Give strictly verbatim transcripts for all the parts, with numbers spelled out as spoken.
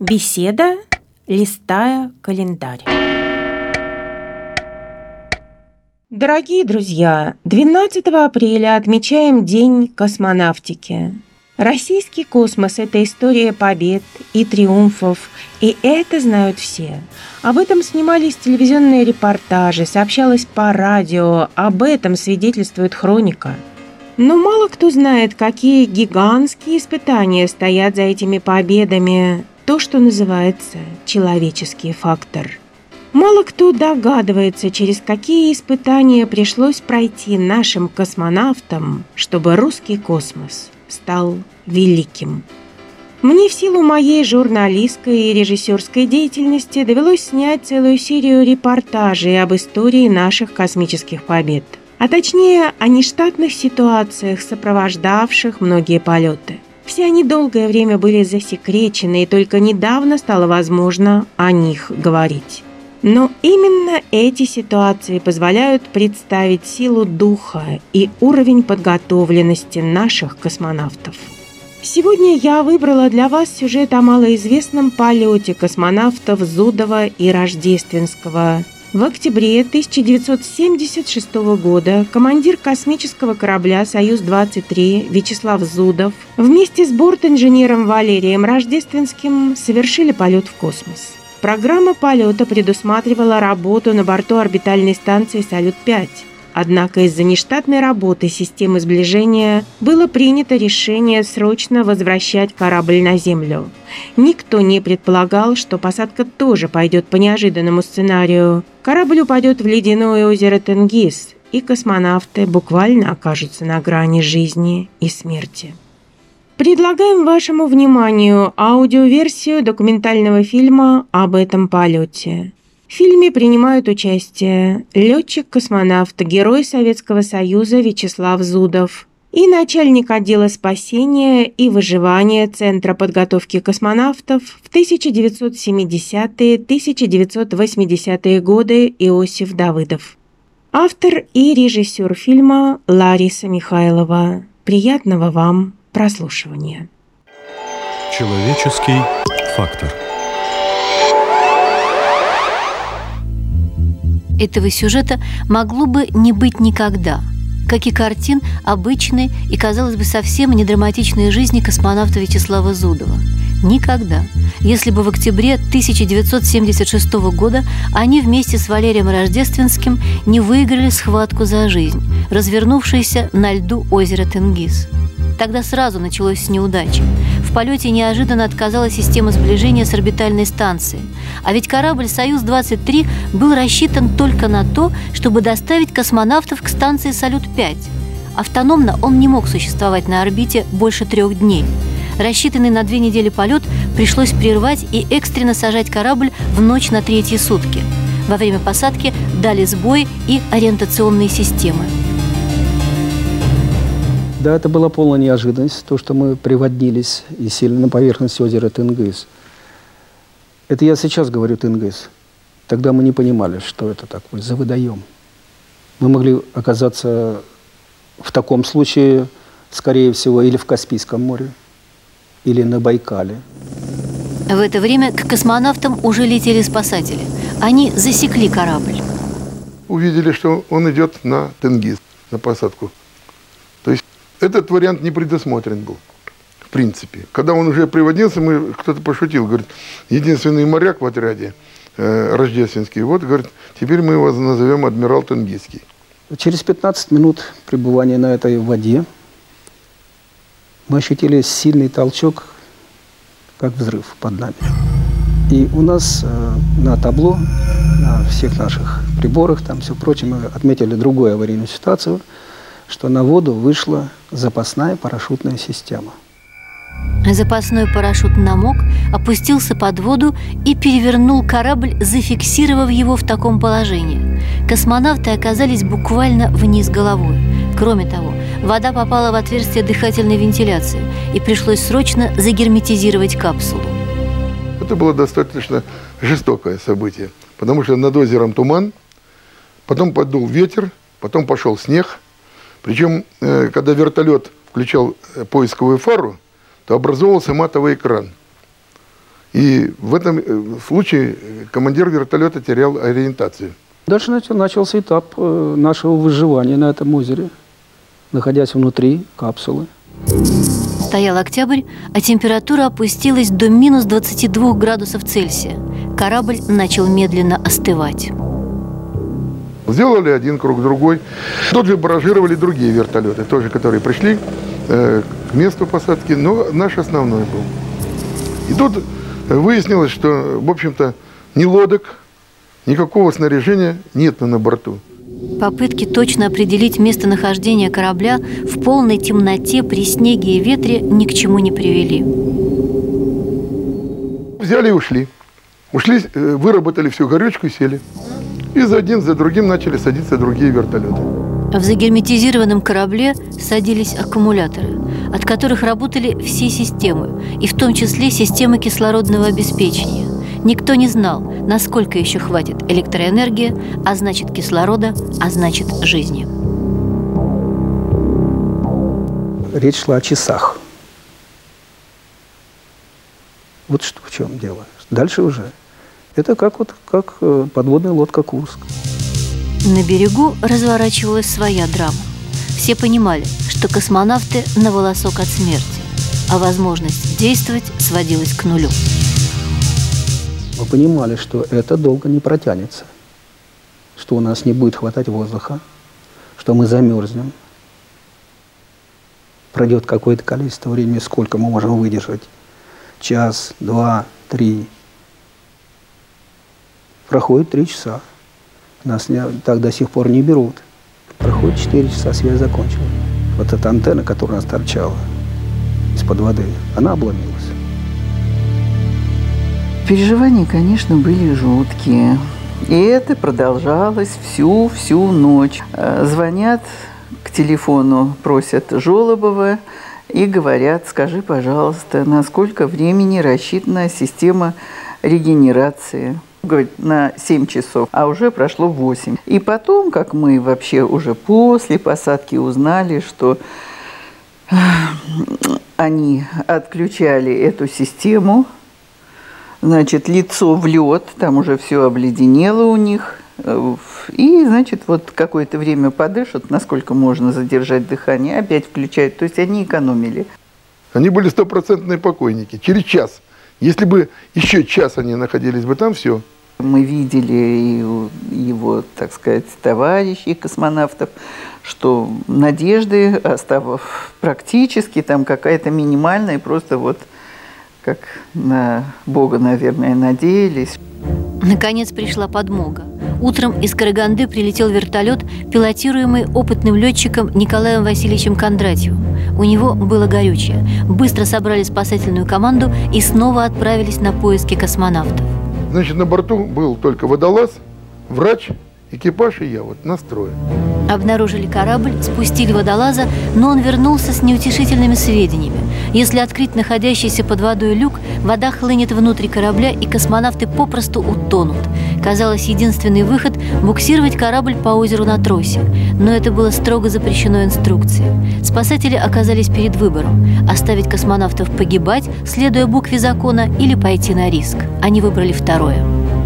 Беседа, листая календарь. Дорогие друзья, двенадцатого апреля отмечаем День космонавтики. Российский космос – это история побед и триумфов, и это знают все. Об этом снимались телевизионные репортажи, сообщалось по радио, об этом свидетельствует хроника. Но мало кто знает, какие гигантские испытания стоят за этими победами, то, что называется человеческий фактор. Мало кто догадывается, через какие испытания пришлось пройти нашим космонавтам, чтобы русский космос стал великим. Мне в силу моей журналистской и режиссерской деятельности довелось снять целую серию репортажей об истории наших космических побед, а точнее о нештатных ситуациях, сопровождавших многие полеты. Все они долгое время были засекречены, и только недавно стало возможно о них говорить. Но именно эти ситуации позволяют представить силу духа и уровень подготовленности наших космонавтов. Сегодня я выбрала для вас сюжет о малоизвестном полете космонавтов Зудова и Рождественского. В октябре тысяча девятьсот семьдесят шестого года командир космического корабля «Союз двадцать три» Вячеслав Зудов вместе с бортинженером Валерием Рождественским совершили полет в космос. Программа полета предусматривала работу на борту орбитальной станции «Салют-пять». Однако из-за нештатной работы системы сближения было принято решение срочно возвращать корабль на Землю. Никто не предполагал, что посадка тоже пойдет по неожиданному сценарию. Корабль упадет в ледяное озеро Тенгиз, и космонавты буквально окажутся на грани жизни и смерти. Предлагаем вашему вниманию аудиоверсию документального фильма об этом полете. В фильме принимают участие летчик-космонавт, герой Советского Союза Вячеслав Зудов и начальник отдела спасения и выживания Центра подготовки космонавтов в тысяча девятьсот семидесятые — тысяча девятьсот восьмидесятые годы Иосиф Давыдов. Автор и режиссер фильма Лариса Михайлова. Приятного вам прослушивания. Человеческий фактор. Этого сюжета могло бы не быть никогда, как и картин обычной и, казалось бы, совсем не драматичной жизни космонавта Вячеслава Зудова. Никогда. Если бы в октябре тысяча девятьсот семьдесят шестого года они вместе с Валерием Рождественским не выиграли схватку за жизнь, развернувшуюся на льду озера Тенгиз. Тогда сразу началось с неудачи. В полете неожиданно отказала система сближения с орбитальной станцией. А ведь корабль «Союз двадцать три» был рассчитан только на то, чтобы доставить космонавтов к станции «Салют-пять». Автономно он не мог существовать на орбите больше трех дней. Рассчитанный на две недели полет пришлось прервать и экстренно сажать корабль в ночь на третьи сутки. Во время посадки дали сбой и ориентационные системы. Да, это была полная неожиданность, то, что мы приводнились и сели на поверхность озера Тенгиз. Это я сейчас говорю Тенгиз. Тогда мы не понимали, что это такое за водоем. Мы могли оказаться в таком случае, скорее всего, или в Каспийском море, или на Байкале. В это время к космонавтам уже летели спасатели. Они засекли корабль. Увидели, что он идет на Тенгиз, на посадку. То есть этот вариант не предусмотрен был, в принципе. Когда он уже приводился, мы, кто-то пошутил, говорит, единственный моряк в отряде, э, Рождественский, вот, говорит, теперь мы его назовем адмирал Тенгизский. Через пятнадцать минут пребывания на этой воде мы ощутили сильный толчок, как взрыв под нами. И у нас э, на табло, на всех наших приборах, там все прочее, мы отметили другую аварийную ситуацию, что на воду вышла запасная парашютная система. Запасной парашют намок, опустился под воду и перевернул корабль, зафиксировав его в таком положении. Космонавты оказались буквально вниз головой. Кроме того, вода попала в отверстие дыхательной вентиляции, и пришлось срочно загерметизировать капсулу. Это было достаточно жестокое событие, потому что над озером туман, потом подул ветер, потом пошел снег. Причем, когда вертолет включал поисковую фару, то образовывался матовый экран. И в этом случае командир вертолета терял ориентацию. Дальше начался этап нашего выживания на этом озере, находясь внутри капсулы. Стоял октябрь, а температура опустилась до минус двадцати двух градусов Цельсия. Корабль начал медленно остывать. Сделали один круг, другой. Тут же баражировали другие вертолеты, тоже, которые пришли э, к месту посадки, но наш основной был. И тут выяснилось, что, в общем-то, ни лодок, никакого снаряжения нет на борту. Попытки точно определить местонахождение корабля в полной темноте при снеге и ветре ни к чему не привели. Взяли и ушли. Ушли, выработали всю горючку и сели. И за один, за другим начали садиться другие вертолеты. В загерметизированном корабле садились аккумуляторы, от которых работали все системы, и в том числе системы кислородного обеспечения. Никто не знал, насколько еще хватит электроэнергии, а значит кислорода, а значит жизни. Речь шла о часах. Вот что в чем дело. Дальше уже. Это как, вот, как подводная лодка «Курск». На берегу разворачивалась своя драма. Все понимали, что космонавты на волосок от смерти, а возможность действовать сводилась к нулю. Мы понимали, что это долго не протянется, что у нас не будет хватать воздуха, что мы замерзнем. Пройдет какое-то количество времени, сколько мы можем выдержать. Час, два, три. Проходит три часа. Нас не, так до сих пор не берут. Проходит четыре часа, связь закончилась. Вот эта антенна, которая у нас торчала из-под воды, она обломилась. Переживания, конечно, были жуткие. И это продолжалось всю-всю ночь. Звонят к телефону, просят Жолобова и говорят: скажи, пожалуйста, на сколько времени рассчитана система регенерации? Говорит, на семь часов, а уже прошло восемь. И потом, как мы вообще уже после посадки узнали, что они отключали эту систему, значит, лицо в лед, там уже все обледенело у них. И, значит, вот какое-то время подышат, насколько можно задержать дыхание, опять включают. То есть они экономили. Они были стопроцентные покойники. Через час. Если бы еще час они находились бы там, все. Мы видели и его, так сказать, товарищей космонавтов, что надежды осталось практически там какая-то минимальная, просто вот как на Бога, наверное, надеялись. Наконец пришла подмога. Утром из Караганды прилетел вертолет, пилотируемый опытным летчиком Николаем Васильевичем Кондратьевым. У него было горючее. Быстро собрали спасательную команду и снова отправились на поиски космонавтов. Значит, на борту был только водолаз, врач, экипаж и я, вот настрой. Обнаружили корабль, спустили водолаза, но он вернулся с неутешительными сведениями. Если открыть находящийся под водой люк, вода хлынет внутрь корабля, и космонавты попросту утонут. Казалось, единственный выход – буксировать корабль по озеру на тросе. Но это было строго запрещено инструкцией. Спасатели оказались перед выбором – оставить космонавтов погибать, следуя букве закона, или пойти на риск. Они выбрали второе.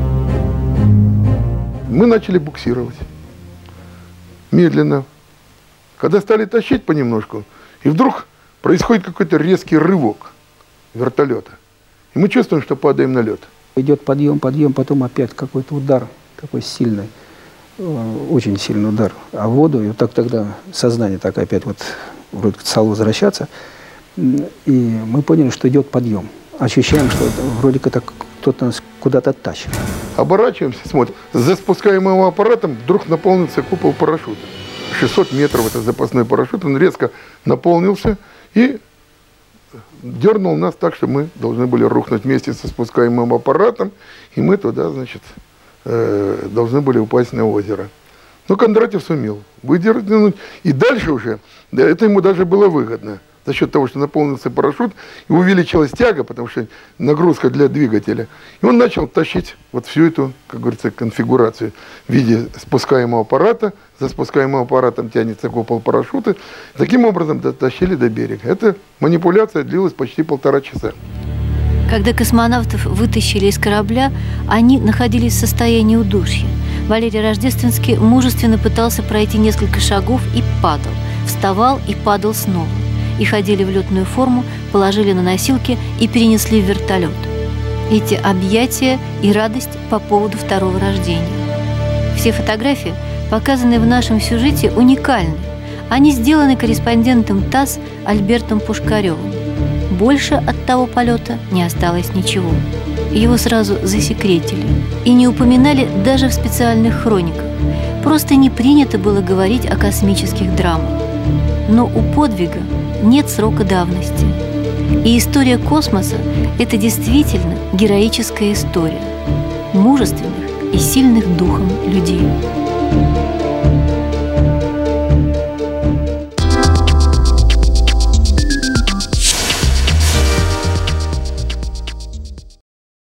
Мы начали буксировать. Медленно. Когда стали тащить понемножку, и вдруг происходит какой-то резкий рывок вертолета. И мы чувствуем, что падаем на лед. Идет подъем, подъем, потом опять какой-то удар такой сильный, очень сильный удар о воду. И вот так тогда сознание так опять вот вроде стало возвращаться. И мы поняли, что идет подъем. Ощущаем, что это, вроде как кто-то нас куда-то тащит. Оборачиваемся, смотрим. За спускаемым аппаратом вдруг наполнился купол парашюта. шестьсот метров это запасной парашют. Он резко наполнился и дернул нас так, что мы должны были рухнуть вместе со спускаемым аппаратом. И мы туда, значит, э, должны были упасть на озеро. Но Кондратьев сумел выдернуть. И дальше уже, да, это ему даже было выгодно. За счет того, что наполнился парашют, и увеличилась тяга, потому что нагрузка для двигателя. И он начал тащить вот всю эту, как говорится, конфигурацию в виде спускаемого аппарата. За спускаемым аппаратом тянется купол парашюта. Таким образом дотащили до берега. Эта манипуляция длилась почти полтора часа. Когда космонавтов вытащили из корабля, они находились в состоянии удушья. Валерий Рождественский мужественно пытался пройти несколько шагов и падал, вставал и падал снова. Их одели в летную форму, положили на носилки и перенесли в вертолет. Эти объятия и радость по поводу второго рождения. Все фотографии, показанные в нашем сюжете, уникальны. Они сделаны корреспондентом ТАСС Альбертом Пушкаревым. Больше от того полета не осталось ничего. Его сразу засекретили и не упоминали даже в специальных хрониках. Просто не принято было говорить о космических драмах. Но у подвига нет срока давности. И история космоса – это действительно героическая история мужественных и сильных духом людей.